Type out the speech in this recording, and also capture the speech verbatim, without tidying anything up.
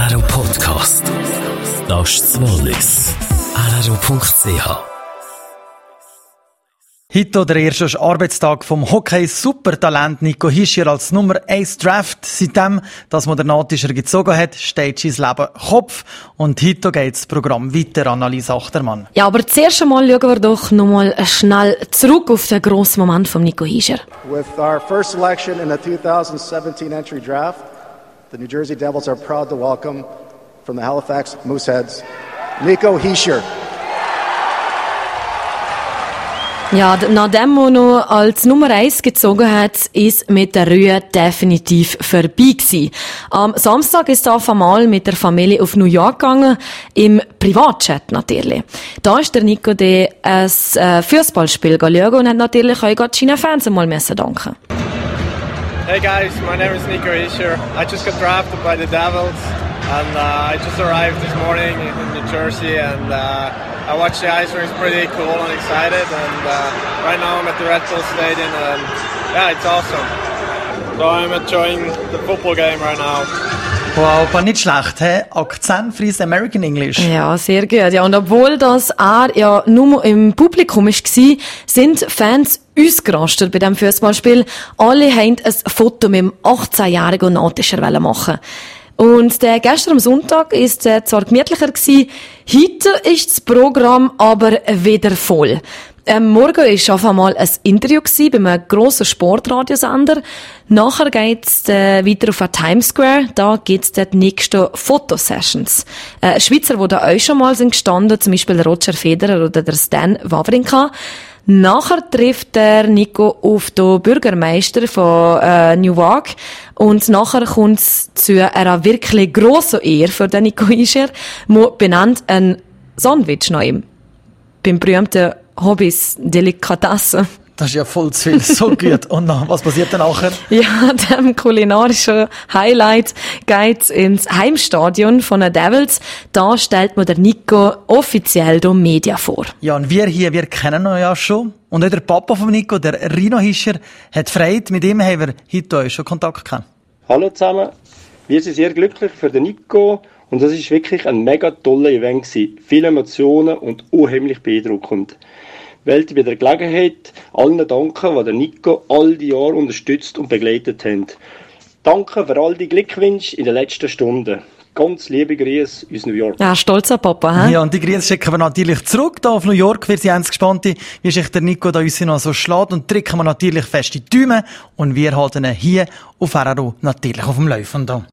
R R O Podcast. Das ist das Wallis. R R O Punkt C H. Heute der erste Arbeitstag vom Hockey-Supertalent Nico Hischier als Nummer eins Draft. Seitdem das Modernatischer gezogen hat, steht sein Leben Kopf. Und heute geht das Programm weiter, Annalisa Achtermann. Ja, aber zuerst einmal schauen wir doch noch mal schnell zurück auf den grossen Moment von Nico Hischier. With our first selection in the two thousand seventeen entry draft, the New Jersey Devils are proud to welcome from the Halifax Mooseheads, Nico Hischier. Ja, nachdem er noch als Nummer eins gezogen hat, ist mit der Rühe definitiv vorbei gewesen. Am Samstag ist er auf einmal mit der Familie auf New York gegangen, im Privatchat natürlich. Da ist der Nico de ein äh, Fußballspiel schauen und hat natürlich auch gerade seinen Fans einmal müssen danken. Hey guys, my name is Nico Hischier. I just got drafted by the Devils and uh, I just arrived this morning in New Jersey and uh, I watched the ice rink. It's pretty cool and excited, and uh, right now I'm at the Red Bull Stadium, and yeah, it's awesome. So I'm enjoying the football game right now. Wow, aber nicht schlecht, hä? Akzentfreies American English. Ja, sehr gut. Ja, und obwohl das er ja nur im Publikum war, sind Fans ausgerastet bei diesem Fußballspiel. Alle haben ein Foto mit dem achtzehnjährigen Natischer machen. Und der gestern am Sonntag ist es zwar gemütlicher gewesen, heute ist das Programm aber wieder voll. Ähm, morgen ist auf einmal ein Interview gewesen bei einem grossen Sportradiosender. Nachher geht's äh, weiter auf den Times Square. Da gibt's die nächsten Fotosessions. Äh, Schweizer, die da auch schon mal sind gestanden, zum Beispiel Roger Federer oder der Stan Wawrinka. Nachher trifft der Nico auf den Bürgermeister von äh, Newark und nachher kommt es zu einer wirklich grossen Ehre für den Nico Hischier. Man benennt ein Sandwich nach ihm. Beim berühmten Hobbys Delikatessen. Das ist ja voll zu viel, so gut. Und dann, was passiert dann nachher? Ja, dem kulinarischen Highlight geht ins Heimstadion von den Devils. Da stellt man der Nico offiziell die Media vor. Ja, und wir hier, wir kennen ihn ja schon. Und auch der Papa von Nico, der Rino Hischier, hat Freude. Mit ihm haben wir heute auch schon Kontakt gehabt. Hallo zusammen. Wir sind sehr glücklich für den Nico. Und das ist wirklich ein mega toller Event gewesen. Viele Emotionen und unheimlich beeindruckend. Ich möchte bei der Gelegenheit allen danken, die den Nico all die Jahre unterstützt und begleitet haben. Danke für all die Glückwünsche in den letzten Stunden. Ganz liebe Grüße aus New York. Ja, stolzer Papa, hä? Ja, und die Grüße schicken wir natürlich zurück da auf New York. Wir sind ganz gespannt, wie sich der Nico da uns noch so schlägt. Und drücken wir natürlich fest die Daumen. Und wir halten ihn hier auf R R O natürlich auf dem Laufenden.